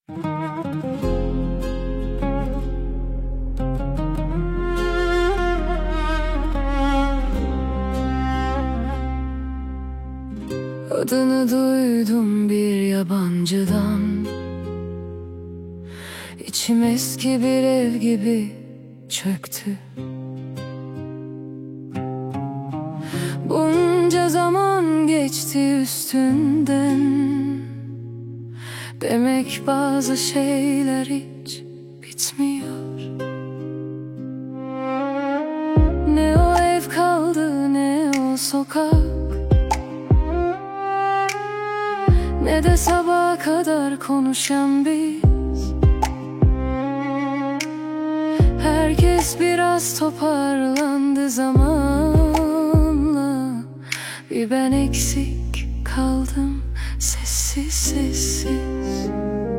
Adını duydum bir yabancıdan. İçim eski bir ev gibi çöktü. Bunca zaman geçti üstünden. Demek bazı şeyler hiç bitmiyor. Ne o ev kaldı, ne o sokak, ne de sabaha kadar konuşan biz. Herkes biraz toparlandı zamanla. Bir ben eksik kaldım, sessiz sessiz.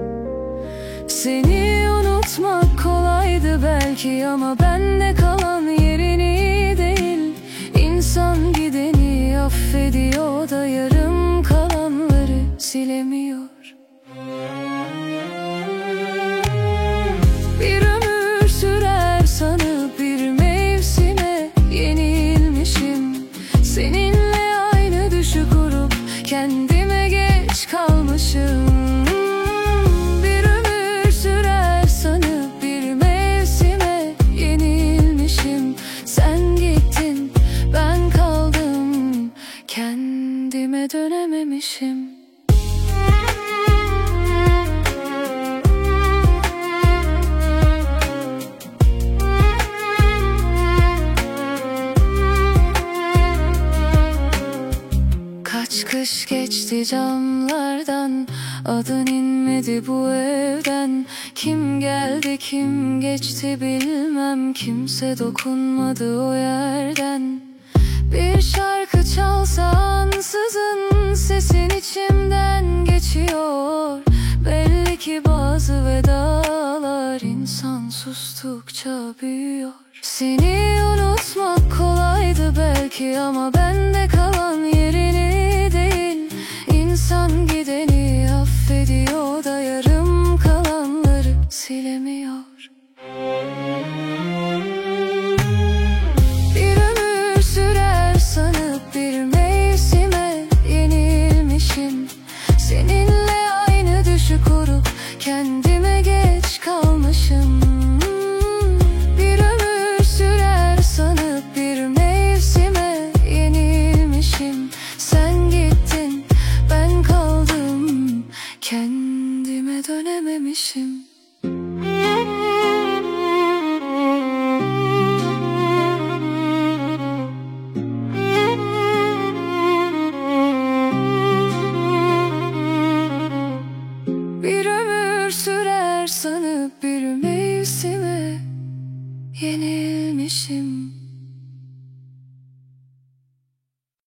Seni unutmak kolaydı belki, ama bende kalan yerini değil. İnsan gideni affediyor da yarım kalanları silemiyor. Bir ömür sürer sanıp bir mevsime yenilmişim. Seninle aynı düşü kurup kendime geç kalmışım. Bir ömür sürer sanıp bir mevsime yenilmişim. Sen gittin, ben kaldım, kendime dönememişim. Kaç kış geçti camlardan, adın inmedi bu evden. Kim geldi kim geçti bilmem, kimse dokunmadı o yerden. Bir şarkı çalsa ansızın sesin içimden geçiyor. Belli ki bazı vedalar insan sustukça büyüyor. Seni unutmak kolaydı belki, ama bende kalan yerini değil. İnsan gideni affediyor da yarım kalanları silemiyor. Bir ömür sürer sanıp bir mevsime yenilmişim. Seninle aynı düşü kurup kendime geç kalmışım. Bir ömür sürer sanıp bir mevsime yenilmişim. Sen gittin, ben kaldım, kendime dönememişim. Bir ömür sürer sanıp bir mevsime yenilmişim.